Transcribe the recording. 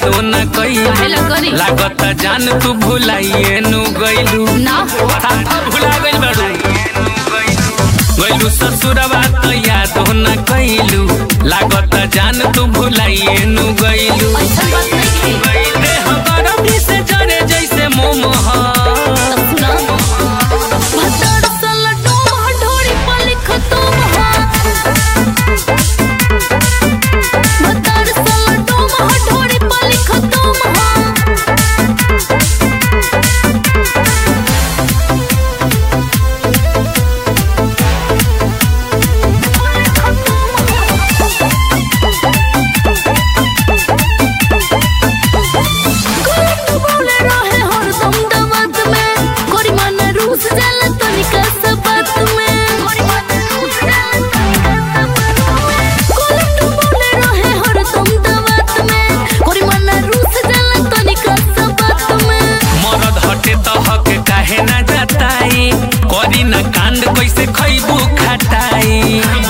यादो न कइलू लागत जान तू भुलाइए नु गइलू ना हो भुला गइल बाड़ू गइलू ससुरवा तो यादो न कइलू लागत जान तू भुलाइए नु गइलू ऐसा बात नहीं है देह गरमी से जरे जैसे मोमोह सुना भतर सल डोम ढोरी पर लिख तुम हो भतर सल डोम ढोरी पर लिख तुम हो काहे ना जाताई करी ना कांड कैसे खइबू खटाई